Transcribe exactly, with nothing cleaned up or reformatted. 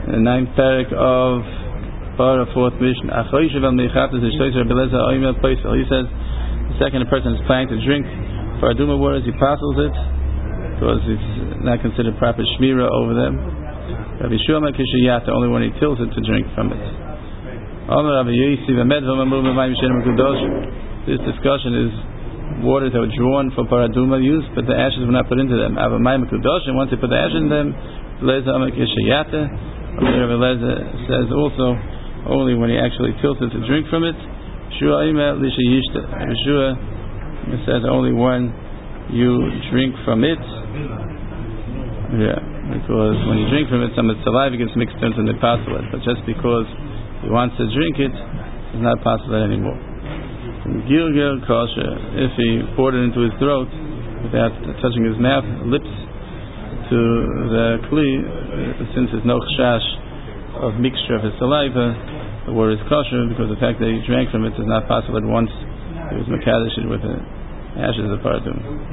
the ninth parak of Parah, fourth mission. He says the second person is planning to drink for aduma waters, he parcels it because it's not considered proper shmira over them. Rabbi Shua Makishiyata, only when he tilts it to drink from it. This discussion is waters that were drawn for paraduma use, but the ashes were not put into them. Once they put the ashes in them, Leza Amakishiyata, Rabbi Leza says also only when he actually tilts it to drink from it. Shua Ima Lisha Yishta. Shua says only when you drink from it. Yeah, because when you drink from it, some of the saliva gets mixed into the pasulate. But just because he wants to drink it, it's not pasulate anymore. Gilgil kosher, if he poured it into his throat without touching his mouth, lips to the kli, since there's no chash of mixture of his saliva, the water is kosher because the fact that he drank from it is not possible at once. He was mekadesh with the ashes of paradum.